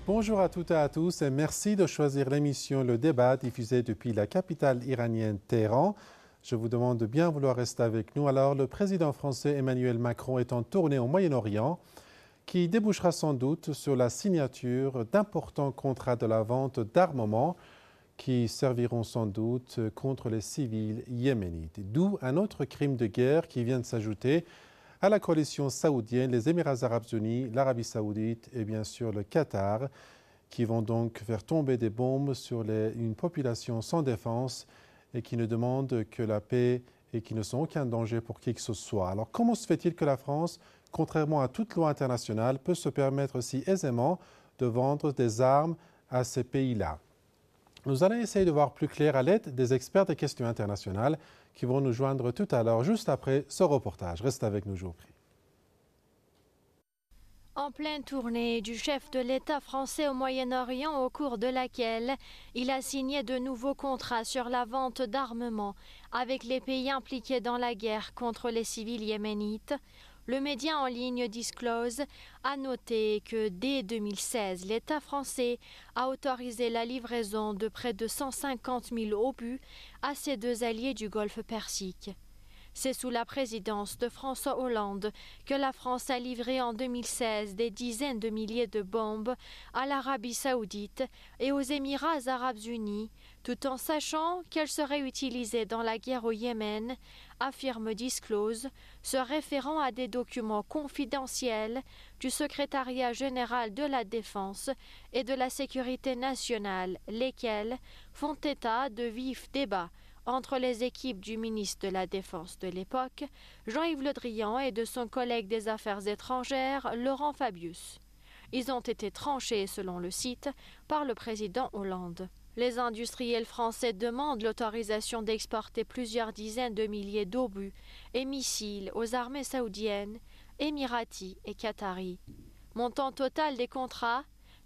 Bonjour à toutes et à tous et merci de choisir l'émission Le Débat diffusée depuis la capitale iranienne Téhéran. Je vous demande de bien vouloir rester avec nous. Alors, le président français Emmanuel Macron est en tournée au Moyen-Orient qui débouchera sans doute sur la signature d'importants contrats de la vente d'armements qui serviront sans doute contre les civils yéménites. D'où un autre crime de guerre qui vient de s'ajouter à la coalition saoudienne, les Émirats arabes unis, l'Arabie saoudite et bien sûr le Qatar, qui vont donc faire tomber des bombes sur une population sans défense et qui ne demandent que la paix et qui ne sont aucun danger pour qui que ce soit. Alors comment se fait-il que la France, contrairement à toute loi internationale, peut se permettre si aisément de vendre des armes à ces pays-là? Nous allons essayer de voir plus clair à l'aide des experts des questions internationales qui vont nous joindre tout à l'heure, juste après ce reportage. Restez avec nous, je vous prie. En pleine tournée du chef de l'État français au Moyen-Orient, au cours de laquelle il a signé de nouveaux contrats sur la vente d'armements avec les pays impliqués dans la guerre contre les civils yéménites, le média en ligne Disclose a noté que dès 2016, l'État français a autorisé la livraison de près de 150 000 obus à ses deux alliés du Golfe Persique. C'est sous la présidence de François Hollande que la France a livré en 2016 des dizaines de milliers de bombes à l'Arabie saoudite et aux Émirats arabes unis, tout en sachant qu'elles seraient utilisées dans la guerre au Yémen, affirme Disclose, se référant à des documents confidentiels du Secrétariat général de la Défense et de la Sécurité nationale, lesquels font état de vifs débats entre les équipes du ministre de la Défense de l'époque, Jean-Yves Le Drian, et de son collègue des Affaires étrangères, Laurent Fabius. Ils ont été tranchés, selon le site, par le président Hollande. Les industriels français demandent l'autorisation d'exporter plusieurs dizaines de milliers d'obus et missiles aux armées saoudiennes, émiraties et qataries. Montant total des contrats,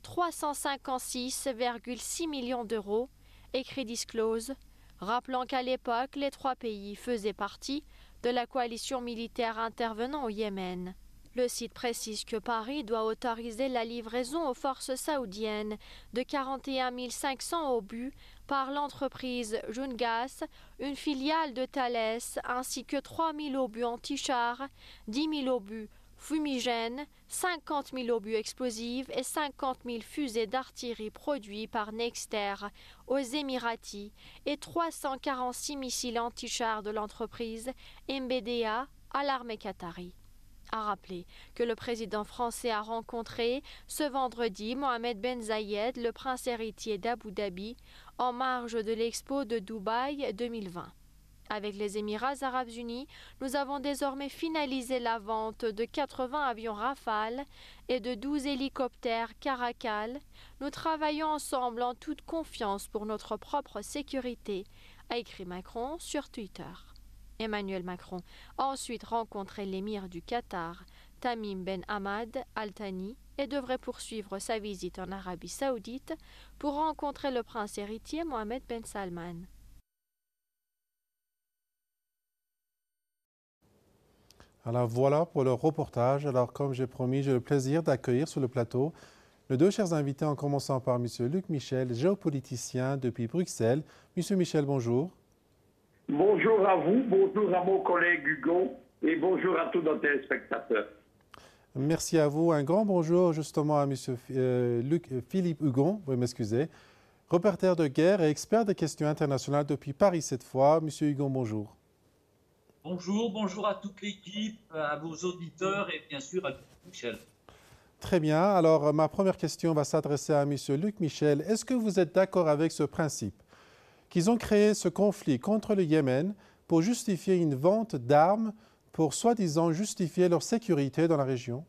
356,6 millions d'euros, écrit Disclose, rappelant qu'à l'époque, les trois pays faisaient partie de la coalition militaire intervenant au Yémen. Le site précise que Paris doit autoriser la livraison aux forces saoudiennes de 41 500 obus par l'entreprise Jungas, une filiale de Thales, ainsi que 3 000 obus anti-chars, 10 000 obus fumigènes, 50 000 obus explosifs et 50 000 fusées d'artillerie produits par Nexter aux Émiratis et 346 missiles anti-chars de l'entreprise MBDA à l'armée qatari. A rappelé que le président français a rencontré ce vendredi Mohamed Ben Zayed, le prince héritier d'Abu Dhabi, en marge de l'Expo de Dubaï 2020. Avec les Émirats arabes unis, nous avons désormais finalisé la vente de 80 avions Rafale et de 12 hélicoptères Caracal. Nous travaillons ensemble en toute confiance pour notre propre sécurité, a écrit Macron sur Twitter. Emmanuel Macron a ensuite rencontré l'émir du Qatar, Tamim Ben Hamad Al Thani, et devrait poursuivre sa visite en Arabie saoudite pour rencontrer le prince héritier Mohamed Ben Salman. Alors voilà pour le reportage. Alors comme j'ai promis, j'ai le plaisir d'accueillir sur le plateau nos deux chers invités, en commençant par M. Luc Michel, géopoliticien depuis Bruxelles. M. Michel, bonjour. Bonjour à vous, bonjour à mon collègue Hugo et bonjour à tous nos téléspectateurs. Merci à vous. Un grand bonjour justement à M. Philippe Hugon, vous m'excusez, reporter de guerre et expert des questions internationales depuis Paris cette fois. M. Hugon, bonjour. Bonjour à toute l'équipe, à vos auditeurs et bien sûr à Michel. Très bien. Alors, ma première question va s'adresser à M. Luc Michel. Est-ce que vous êtes d'accord avec ce principe qu'ils ont créé ce conflit contre le Yémen pour justifier une vente d'armes pour soi-disant justifier leur sécurité dans la région?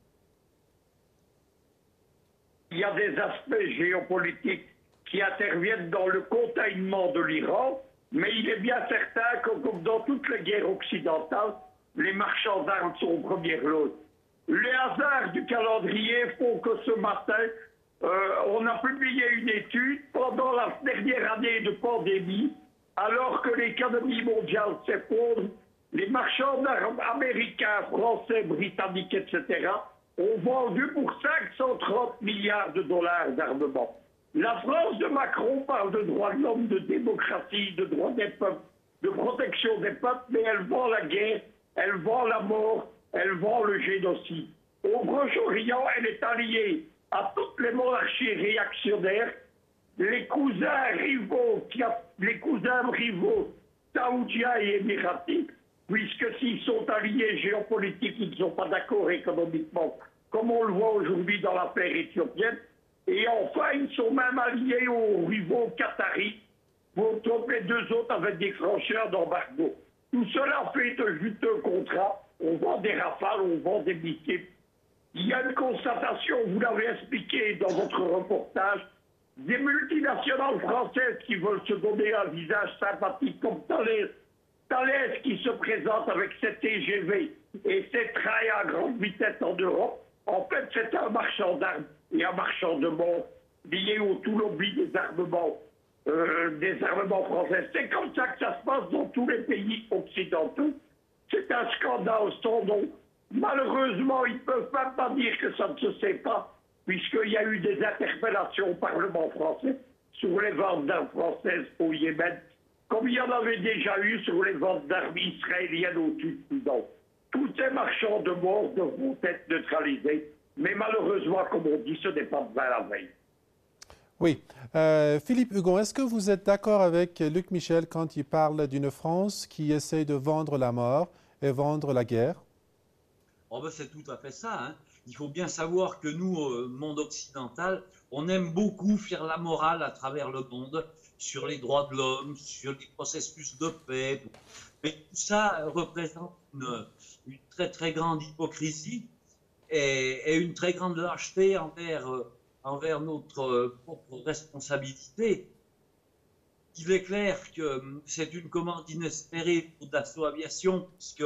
Il y a des aspects géopolitiques qui interviennent dans le containment de l'Iran, mais il est bien certain que, comme dans toutes les guerres occidentales, les marchands d'armes sont aux premières loges. Les hasards du calendrier font que ce matin, on a publié une étude pendant la dernière année de pandémie, alors que l'économie mondiale s'effondre, les marchands d'armes américains, français, britanniques, etc., ont vendu pour 530 milliards de dollars d'armement. La France de Macron parle de droits de l'homme, de démocratie, de droits des peuples, de protection des peuples, mais elle vend la guerre, elle vend la mort, elle vend le génocide. Au Proche-Orient, elle est alliée à toutes les monarchies réactionnaires, les cousins rivaux saoudiens et émiratis, puisque s'ils sont alliés géopolitiques, ils ne sont pas d'accord économiquement, comme on le voit aujourd'hui dans l'affaire éthiopienne. Et enfin, ils sont même alliés aux rivaux qataris, pour tromper les deux autres avec des francheurs d'embargo. Tout cela fait de juteux contrats. On vend des rafales, on vend des missiles. Il y a une constatation, vous l'avez expliqué dans votre reportage, des multinationales françaises qui veulent se donner un visage sympathique comme Thales qui se présente avec ses TGV et ses trains à grande vitesse en Europe. En fait, c'est un marchand d'armes et un marchand de mort lié au tout lobby des armements français. C'est comme ça que ça se passe dans tous les pays occidentaux. C'est un scandale sans nom. Malheureusement, ils ne peuvent même pas dire que ça ne se sait pas, puisqu'il y a eu des interpellations au Parlement français sur les ventes d'armes françaises au Yémen, comme il y en avait déjà eu sur les ventes d'armes israéliennes au Sud-Soudan. Tous ces marchands de mort devront être neutralisés, mais malheureusement, comme on dit, ce n'est pas demain la veille. Oui. Philippe Hugon, est-ce que vous êtes d'accord avec Luc Michel quand il parle d'une France qui essaie de vendre la mort et vendre la guerre? Oh ben c'est tout à fait ça. Hein. Il faut bien savoir que nous, au monde occidental, on aime beaucoup faire la morale à travers le monde sur les droits de l'homme, sur les processus de paix. Mais tout ça représente une très très grande hypocrisie et une très grande lâcheté envers notre propre responsabilité. Il est clair que c'est une commande inespérée pour Dassault Aviation, puisque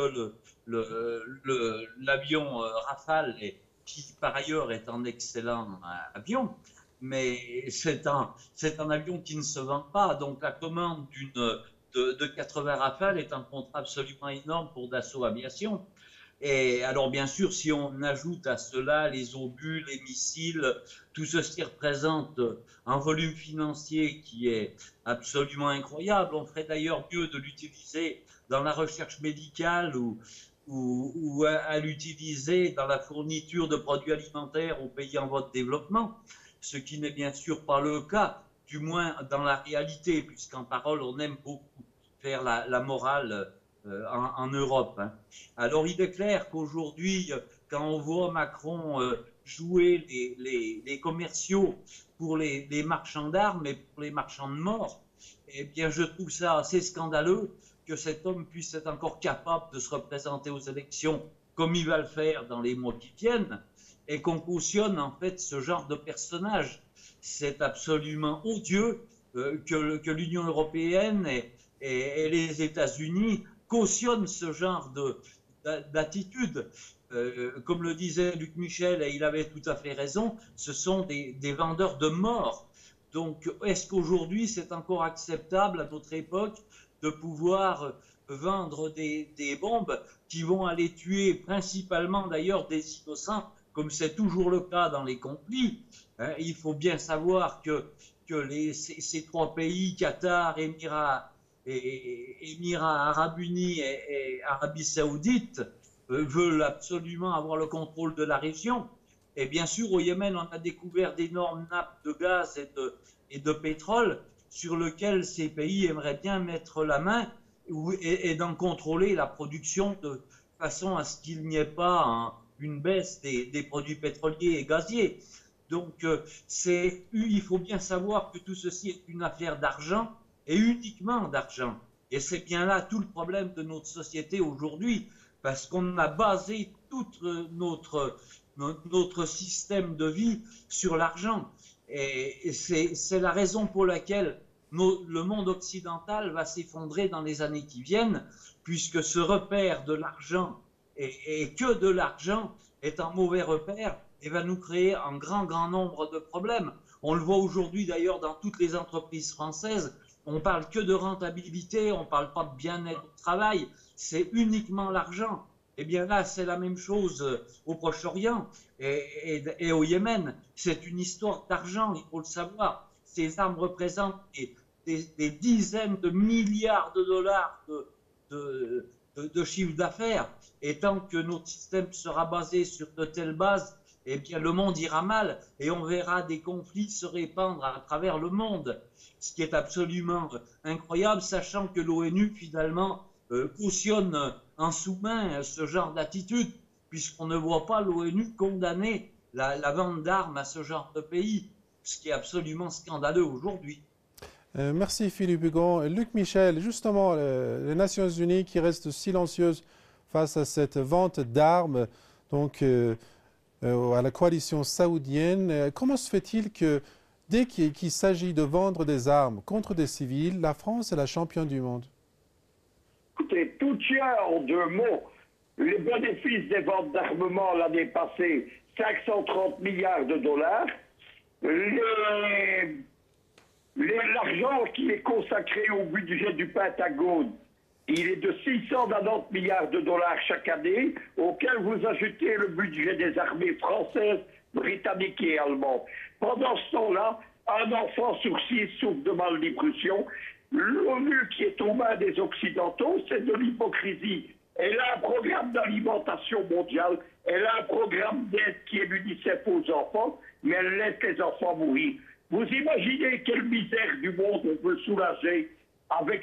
l'avion Rafale, qui par ailleurs est un excellent avion, mais c'est un avion qui ne se vend pas. Donc la commande de 80 Rafales est un contrat absolument énorme pour Dassault Aviation. Et alors bien sûr, si on ajoute à cela les obus, les missiles, tout ceci représente un volume financier qui est absolument incroyable. On ferait d'ailleurs mieux de l'utiliser dans la recherche médicale ou à l'utiliser dans la fourniture de produits alimentaires aux pays en voie de développement, ce qui n'est bien sûr pas le cas, du moins dans la réalité, puisqu'en parole on aime beaucoup faire la morale en Europe. Hein. Alors il est clair qu'aujourd'hui, quand on voit Macron jouer les commerciaux pour les marchands d'armes et pour les marchands de morts, eh bien je trouve ça assez scandaleux que cet homme puisse être encore capable de se représenter aux élections comme il va le faire dans les mois qui viennent, et qu'on cautionne en fait ce genre de personnage. C'est absolument odieux que l'Union européenne et les États-Unis cautionne ce genre d'attitude. Comme le disait Luc Michel, et il avait tout à fait raison, ce sont des vendeurs de mort. Donc, est-ce qu'aujourd'hui, c'est encore acceptable à notre époque de pouvoir vendre des bombes qui vont aller tuer principalement d'ailleurs des innocents, comme c'est toujours le cas dans les conflits? Il faut bien savoir que ces trois pays, Qatar, Émirats arabes unis et Arabie saoudite, veulent absolument avoir le contrôle de la région. Et bien sûr, au Yémen, on a découvert d'énormes nappes de gaz et de pétrole sur lesquelles ces pays aimeraient bien mettre la main et d'en contrôler la production de façon à ce qu'il n'y ait pas une baisse des produits pétroliers et gaziers. Donc, il faut bien savoir que tout ceci est une affaire d'argent, et uniquement d'argent. Et c'est bien là tout le problème de notre société aujourd'hui, parce qu'on a basé tout notre système de vie sur l'argent. Et c'est la raison pour laquelle le monde occidental va s'effondrer dans les années qui viennent, puisque ce repère de l'argent et que de l'argent est un mauvais repère et va nous créer un grand nombre de problèmes. On le voit aujourd'hui d'ailleurs dans toutes les entreprises françaises. On parle que de rentabilité, on ne parle pas de bien-être au travail, c'est uniquement l'argent. Eh bien là, c'est la même chose au Proche-Orient et au Yémen. C'est une histoire d'argent, il faut le savoir. Ces armes représentent des dizaines de milliards de dollars de chiffre d'affaires. Et tant que notre système sera basé sur de telles bases, eh bien le monde ira mal et on verra des conflits se répandre à travers le monde. Ce qui est absolument incroyable, sachant que l'ONU finalement cautionne en sous-main ce genre d'attitude, puisqu'on ne voit pas l'ONU condamner la vente d'armes à ce genre de pays, ce qui est absolument scandaleux aujourd'hui. Merci Philippe Hugon. Luc Michel, justement, les Nations Unies qui restent silencieuses face à cette vente d'armes donc, à la coalition saoudienne. Comment se fait-il que dès qu'il s'agit de vendre des armes contre des civils, la France est la championne du monde? Écoutez, tout tient en deux mots. Les bénéfices des ventes d'armement l'année passée, 530 milliards de dollars. L'argent qui est consacré au budget du Pentagone, il est de 690 milliards de dollars chaque année, auquel vous ajoutez le budget des armées françaises, britanniques et allemandes. Pendant ce temps-là, un enfant sur 6 souffre de malnutrition. L'ONU qui est aux mains des Occidentaux, c'est de l'hypocrisie. Elle a un programme d'alimentation mondiale, elle a un programme d'aide qui est l'UNICEF aux enfants, mais elle laisse les enfants mourir. Vous imaginez quelle misère du monde on peut soulager avec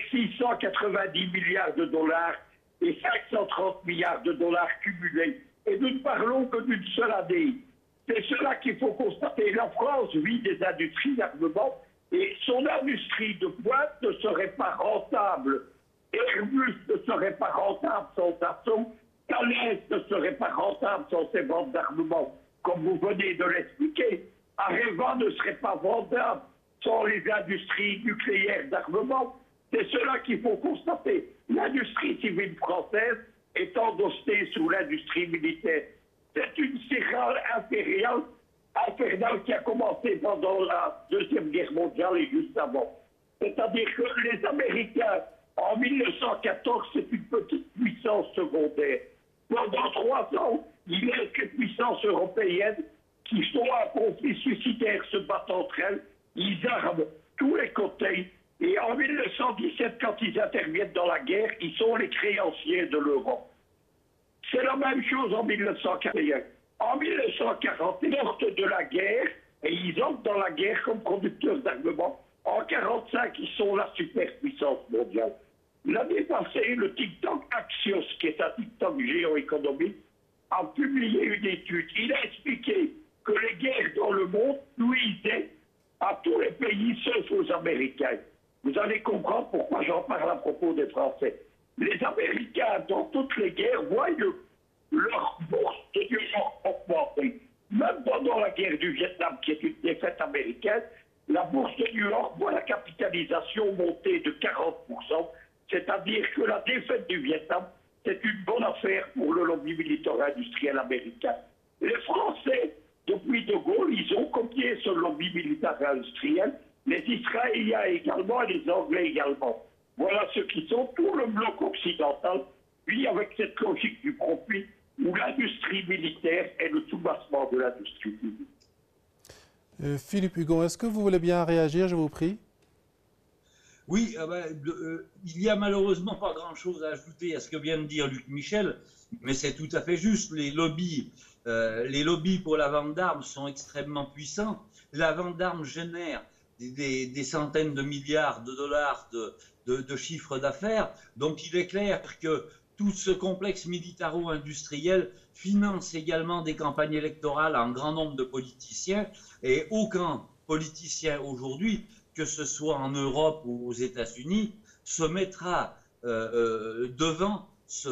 690 milliards de dollars et 530 milliards de dollars cumulés. Et nous ne parlons que d'une seule année. C'est cela qu'il faut constater. La France vit des industries d'armement et son industrie de pointe ne serait pas rentable. Airbus ne serait pas rentable sans Dassault. Thales ne serait pas rentable sans ses ventes d'armement, comme vous venez de l'expliquer. Areva ne serait pas vendable sans les industries nucléaires d'armement. C'est cela qu'il faut constater. L'industrie civile française est endossée sous l'industrie militaire. C'est une spirale infernale qui a commencé pendant la Deuxième Guerre mondiale et juste avant. C'est-à-dire que les Américains, en 1914, c'est une petite puissance secondaire. Pendant 3 ans, il y a quelques puissances européennes qui sont en conflit suicidaire, se battent entre elles. Ils arment tous les côtés. Et en 1917, quand ils interviennent dans la guerre, ils sont les créanciers de l'Europe. C'est la même chose en 1941. En 1940, ils sortent de la guerre et ils entrent dans la guerre comme producteurs d'armement. En 1945, ils sont la superpuissance mondiale. L'année passée, le think tank Axios, qui est un think tank géoéconomique, a publié une étude. Il a expliqué que les guerres dans le monde nuisaient à tous les pays sauf aux Américains. Vous allez comprendre pourquoi j'en parle à propos des Français. Les Américains, dans toutes les guerres, voient leur bourse de New York augmenter. Même pendant la guerre du Vietnam, qui est une défaite américaine, la bourse de New York voit la capitalisation monter de 40%. C'est-à-dire que la défaite du Vietnam, c'est une bonne affaire pour le lobby militaire industriel américain. Les Français, depuis De Gaulle, ils ont copié ce lobby militaire industriel, les Israéliens également et les Anglais également. Voilà ceux qui sont, tout le bloc occidental, puis avec cette logique du profit, où l'industrie militaire est le soubassement de l'industrie civile. Philippe Hugon, est-ce que vous voulez bien réagir, je vous prie? Oui, il n'y a malheureusement pas grand-chose à ajouter à ce que vient de dire Luc Michel, mais c'est tout à fait juste. Les lobbies pour la vente d'armes sont extrêmement puissants. La vente d'armes génère des centaines de milliards de dollars de chiffre d'affaires. Donc il est clair que tout ce complexe militaro-industriel finance également des campagnes électorales à un grand nombre de politiciens, et aucun politicien aujourd'hui, que ce soit en Europe ou aux États-Unis, se mettra devant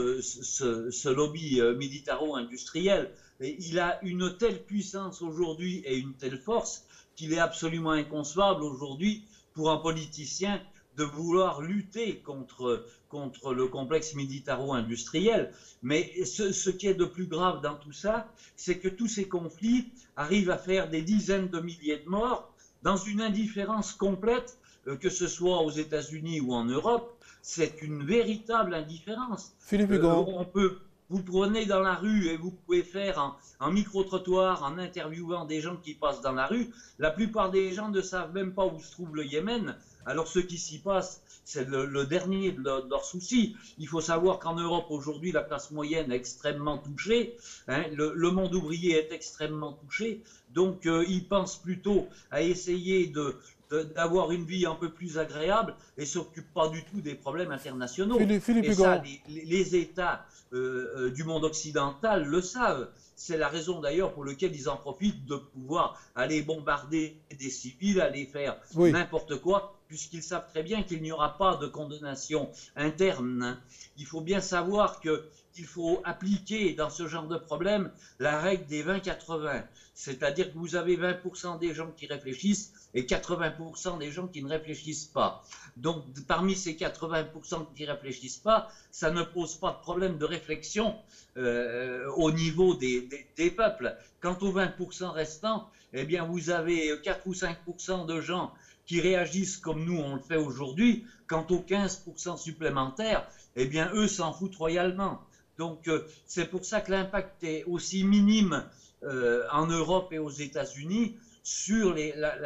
ce lobby militaro-industriel. Et il a une telle puissance aujourd'hui et une telle force qu'il est absolument inconcevable aujourd'hui pour un politicien de vouloir lutter contre le complexe militaro-industriel. Mais ce qui est de plus grave dans tout ça, c'est que tous ces conflits arrivent à faire des dizaines de milliers de morts dans une indifférence complète, que ce soit aux États-Unis ou en Europe. C'est une véritable indifférence. Philippe Hugon. vous prenez dans la rue et vous pouvez faire un micro-trottoir en interviewant des gens qui passent dans la rue, la plupart des gens ne savent même pas où se trouve le Yémen. Alors ce qui s'y passe, c'est le dernier de leurs soucis. Il faut savoir qu'en Europe aujourd'hui, la classe moyenne est extrêmement touchée, hein, le monde ouvrier est extrêmement touché, donc ils pensent plutôt à essayer d'avoir une vie un peu plus agréable et s'occupent pas du tout des problèmes internationaux. Philippe et Hugon. ça, les États du monde occidental le savent. C'est la raison d'ailleurs pour laquelle ils en profitent de pouvoir aller bombarder des civils, aller faire n'importe quoi, puisqu'ils savent très bien qu'il n'y aura pas de condamnation interne. Il faut bien savoir qu'il faut appliquer dans ce genre de problème la règle des 20-80. C'est-à-dire que vous avez 20% des gens qui réfléchissent et 80% des gens qui ne réfléchissent pas. Donc, parmi ces 80% qui ne réfléchissent pas, ça ne pose pas de problème de réflexion au niveau des peuples. Quant aux 20% restants, eh bien, vous avez 4 ou 5% de gens qui réagissent comme nous, on le fait aujourd'hui. Quant aux 15% supplémentaires, eh bien, eux s'en foutent royalement. Donc, c'est pour ça que l'impact est aussi minime en Europe et aux États-Unis sur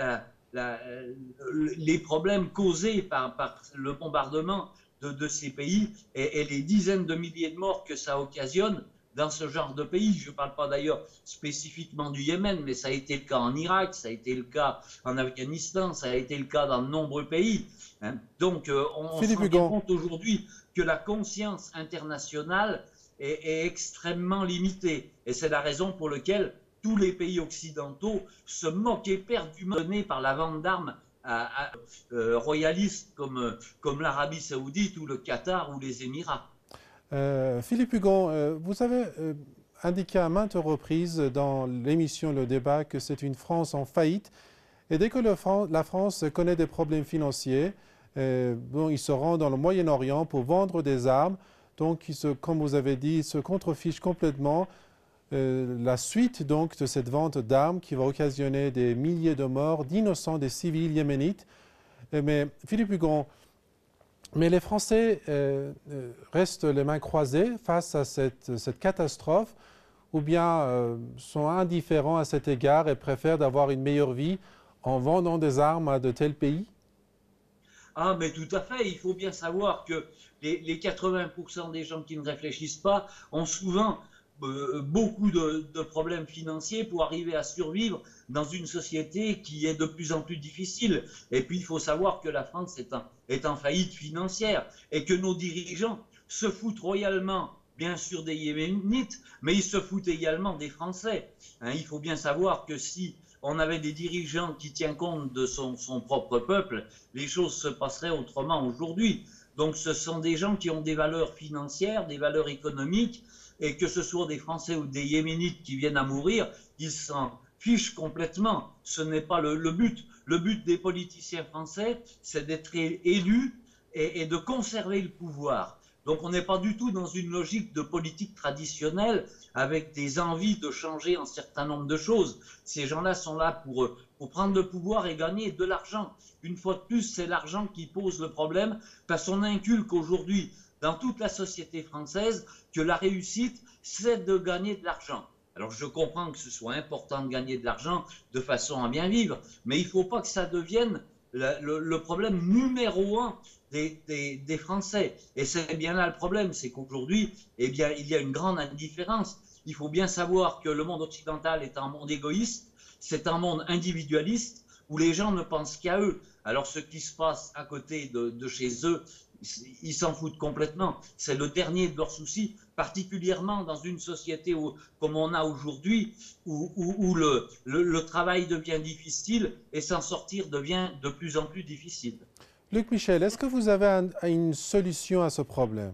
les problèmes causés par le bombardement de ces pays et les dizaines de milliers de morts que ça occasionne dans ce genre de pays. Je ne parle pas d'ailleurs spécifiquement du Yémen, mais ça a été le cas en Irak, ça a été le cas en Afghanistan, ça a été le cas dans de nombreux pays. Hein. Donc, on se rend compte aujourd'hui que la conscience internationale est extrêmement limitée. Et c'est la raison pour laquelle tous les pays occidentaux se moquent éperdument par la vente d'armes royalistes comme l'Arabie Saoudite ou le Qatar ou les Émirats. Philippe Hugon, vous avez indiqué à maintes reprises dans l'émission Le Débat que c'est une France en faillite. Et dès que la France connaît des problèmes financiers, il se rend dans le Moyen-Orient pour vendre des armes. Donc, comme vous avez dit, il se contrefiche complètement la suite donc, de cette vente d'armes qui va occasionner des milliers de morts d'innocents, des civils yéménites. Mais Philippe Hugon, mais les Français restent les mains croisées face à cette catastrophe ou bien sont indifférents à cet égard et préfèrent d'avoir une meilleure vie en vendant des armes à de tels pays? Ah, mais tout à fait. Il faut bien savoir que les 80% des gens qui ne réfléchissent pas ont souvent beaucoup de problèmes financiers pour arriver à survivre dans une société qui est de plus en plus difficile. Et puis, il faut savoir que la France est en faillite financière et que nos dirigeants se foutent royalement, bien sûr, des Yéménites, mais ils se foutent également des Français. Hein, il faut bien savoir que si on avait des dirigeants qui tiennent compte de son propre peuple, les choses se passeraient autrement aujourd'hui. Donc, ce sont des gens qui ont des valeurs financières, des valeurs économiques, et que ce soit des Français ou des Yéménites qui viennent à mourir, ils s'en fichent complètement. Ce n'est pas le but. Le but des politiciens français, c'est d'être élus et de conserver le pouvoir. Donc on n'est pas du tout dans une logique de politique traditionnelle avec des envies de changer un certain nombre de choses. Ces gens-là sont là pour prendre le pouvoir et gagner de l'argent. Une fois de plus, c'est l'argent qui pose le problème parce qu'on inculque aujourd'hui dans toute la société française que la réussite, c'est de gagner de l'argent. Alors je comprends que ce soit important de gagner de l'argent de façon à bien vivre, mais il ne faut pas que ça devienne le problème numéro un des Français. Et c'est bien là le problème, c'est qu'aujourd'hui, eh bien, il y a une grande indifférence. Il faut bien savoir que le monde occidental est un monde égoïste, c'est un monde individualiste où les gens ne pensent qu'à eux. Alors ce qui se passe à côté de chez eux, ils s'en foutent complètement. C'est le dernier de leurs soucis, particulièrement dans une société comme on a aujourd'hui, où le travail devient difficile et s'en sortir devient de plus en plus difficile. Luc Michel, est-ce que vous avez une solution à ce problème?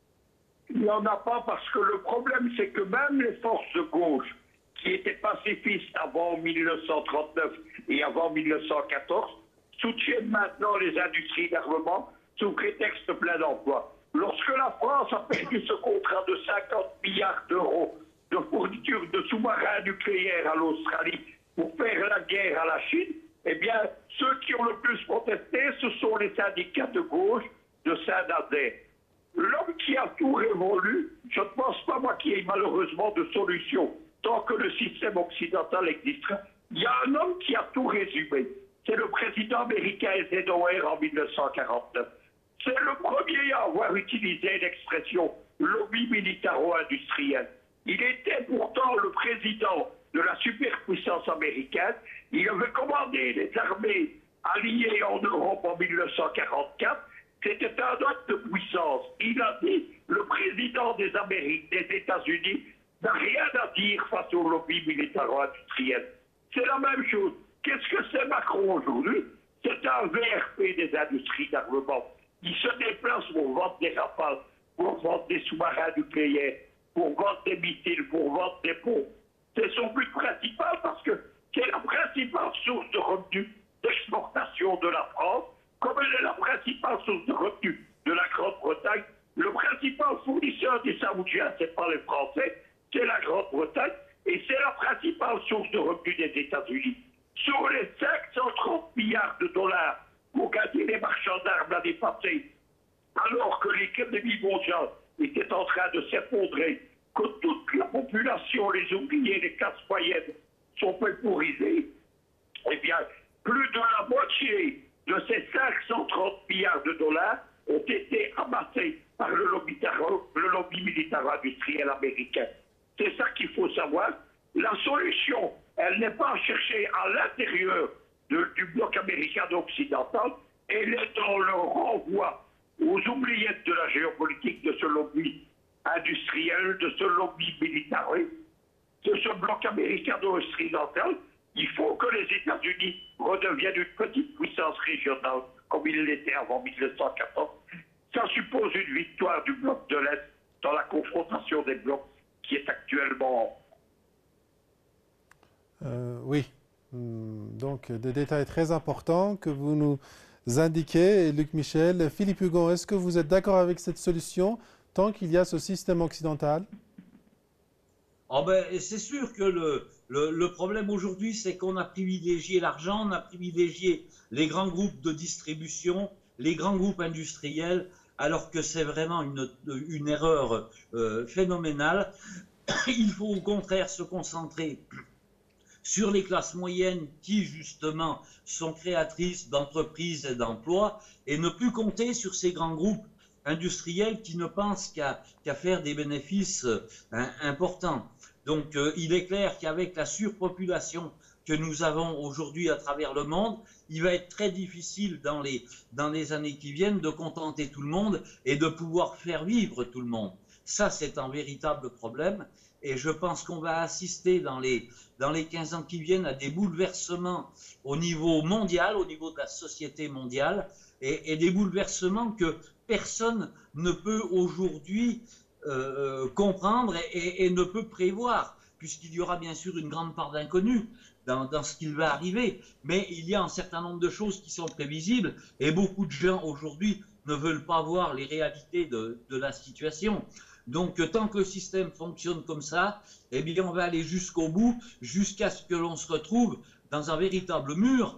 Il n'y en a pas parce que le problème, c'est que même les forces de gauche, qui étaient pacifistes avant 1939 et avant 1914, soutiennent maintenant les industries d'armement sous prétexte plein d'emploi. Lorsque la France a perdu ce contrat de 50 milliards d'euros de fourniture de sous-marins nucléaires à l'Australie pour faire la guerre à la Chine, eh bien, ceux qui ont le plus protesté, ce sont les syndicats de gauche de Saint-Nazaire. L'homme qui a tout révolu, je ne pense pas, moi, qu'il y ait malheureusement de solution. Tant que le système occidental existera, il y a un homme qui a tout résumé. C'est le président américain Eisenhower en 1949. C'est le premier à avoir utilisé l'expression lobby militaro-industriel. Il était pourtant le président de la superpuissance américaine. Il avait commandé les armées alliées en Europe en 1944. C'était un acte de puissance. Il a dit, le président des États-Unis n'a rien à dire face au lobby militaro-industriel. C'est la même chose. Qu'est-ce que c'est Macron aujourd'hui? C'est un VRP des industries d'armement. Il se déplace pour vendre des rafales, pour vendre des sous-marins nucléaires, pour vendre des missiles, pour vendre des pompes. C'est son but principal parce que c'est la principale source de revenus d'exportation de la France, comme elle est la principale source de revenus de la Grande-Bretagne. Le principal fournisseur des Saoudiens, c'est pas les Français, c'est la Grande-Bretagne, et c'est la principale source de revenus des États-Unis. Sur les 530 milliards de dollars pour gagner les marchands d'armes l'année passée, alors que l'économie mondiale était en train de s'effondrer, que toute la population, les ouvriers, les classes moyennes sont pulvérisés, eh bien, plus de la moitié de ces 530 milliards de dollars ont été amassés par le lobby militaro-industriel américain. C'est ça qu'il faut savoir. La solution, elle n'est pas à chercher à l'intérieur du bloc américain occidental, elle est dans le renvoi aux oubliettes de la géopolitique de ce lobby industriel, de ce lobby militaire, de ce bloc américain occidental. Il faut que les États-Unis redeviennent une petite puissance régionale comme il l'était avant 1914. Ça suppose une victoire du bloc de l'Est dans la confrontation des blocs qui est actuellement. Oui, donc des détails très importants que vous nous indiquez, Luc Michel. Philippe Hugon, est-ce que vous êtes d'accord avec cette solution tant qu'il y a ce système occidental? Oh ben, c'est sûr que le problème aujourd'hui, c'est qu'on a privilégié l'argent, on a privilégié les grands groupes de distribution, les grands groupes industriels, alors que c'est vraiment une erreur phénoménale. Il faut au contraire se concentrer sur les classes moyennes qui, justement, sont créatrices d'entreprises et d'emplois et ne plus compter sur ces grands groupes industriels qui ne pensent qu'à faire des bénéfices importants. Donc, il est clair qu'avec la surpopulation que nous avons aujourd'hui à travers le monde, il va être très difficile dans les années qui viennent de contenter tout le monde et de pouvoir faire vivre tout le monde. Ça, c'est un véritable problème. Et je pense qu'on va assister dans les 15 ans qui viennent à des bouleversements au niveau mondial, au niveau de la société mondiale, et des bouleversements que personne ne peut aujourd'hui comprendre et ne peut prévoir, puisqu'il y aura bien sûr une grande part d'inconnu dans ce qu'il va arriver. Mais il y a un certain nombre de choses qui sont prévisibles, et beaucoup de gens aujourd'hui ne veulent pas voir les réalités de la situation. Donc, tant que le système fonctionne comme ça, eh bien, on va aller jusqu'au bout, jusqu'à ce que l'on se retrouve dans un véritable mur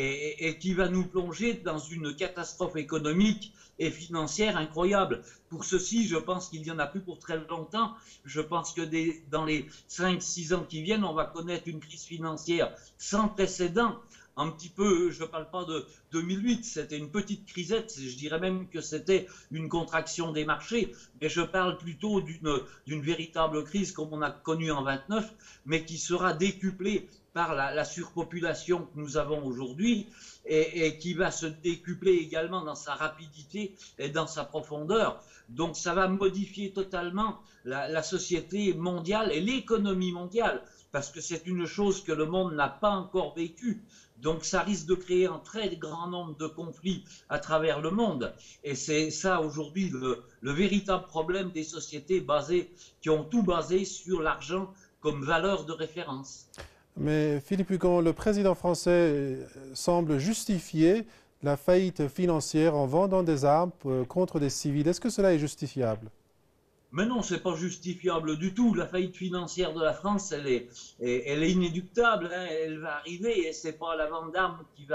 et qui va nous plonger dans une catastrophe économique et financière incroyable. Pour ceci, je pense qu'il n'y en a plus pour très longtemps. Je pense que dans les 5-6 ans qui viennent, on va connaître une crise financière sans précédent. Un petit peu, je ne parle pas de 2008, c'était une petite crisette, je dirais même que c'était une contraction des marchés, mais je parle plutôt d'une véritable crise comme on a connue en 29, mais qui sera décuplée par la surpopulation que nous avons aujourd'hui et qui va se décupler également dans sa rapidité et dans sa profondeur. Donc ça va modifier totalement la société mondiale et l'économie mondiale, parce que c'est une chose que le monde n'a pas encore vécue. Donc ça risque de créer un très grand nombre de conflits à travers le monde. Et c'est ça aujourd'hui le véritable problème des sociétés qui ont tout basé sur l'argent comme valeur de référence. Mais Philippe Hugon, le président français semble justifier la faillite financière en vendant des armes contre des civils. Est-ce que cela est justifiable? Mais non, c'est pas justifiable du tout. La faillite financière de la France, elle est inéluctable, hein. Elle va arriver et c'est pas la vente d'armes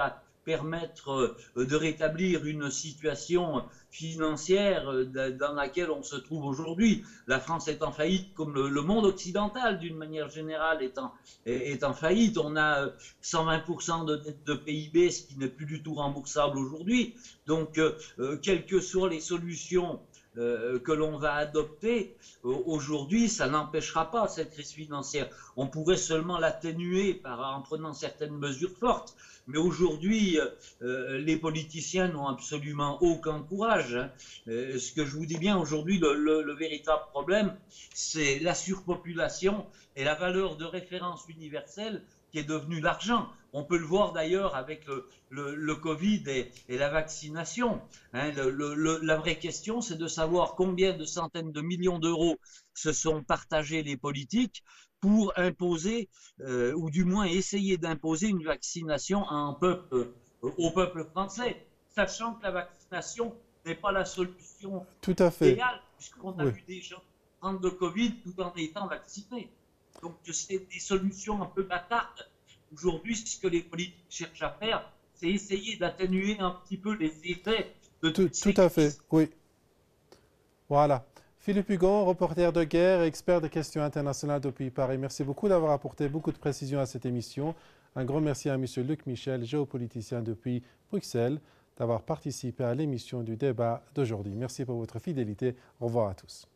permettre de rétablir une situation financière dans laquelle on se trouve aujourd'hui. La France est en faillite, comme le monde occidental d'une manière générale est en faillite. On a 120% de dette de PIB, ce qui n'est plus du tout remboursable aujourd'hui. Donc, quelles que soient les solutions que l'on va adopter, aujourd'hui, ça n'empêchera pas cette crise financière. On pourrait seulement l'atténuer en prenant certaines mesures fortes. Mais aujourd'hui, les politiciens n'ont absolument aucun courage. Hein. Ce que je vous dis bien, aujourd'hui, le véritable problème, c'est la surpopulation et la valeur de référence universelle qui est devenue l'argent. On peut le voir d'ailleurs avec le Covid et la vaccination. Hein, la vraie question, c'est de savoir combien de centaines de millions d'euros se sont partagés les politiques pour imposer, ou du moins essayer d'imposer une vaccination au peuple français, sachant que la vaccination n'est pas la solution Tout à fait. idéale, puisqu'on a vu des gens prendre le Covid tout en étant vaccinés. Donc c'est des solutions un peu bâtardes. Aujourd'hui, ce que les politiques cherchent à faire, c'est essayer d'atténuer un petit peu les effets de Tout à fait, oui. Voilà. Philippe Hugon, reporter de guerre et expert des questions internationales depuis Paris. Merci beaucoup d'avoir apporté beaucoup de précisions à cette émission. Un grand merci à M. Luc Michel, géopoliticien depuis Bruxelles, d'avoir participé à l'émission du débat d'aujourd'hui. Merci pour votre fidélité. Au revoir à tous.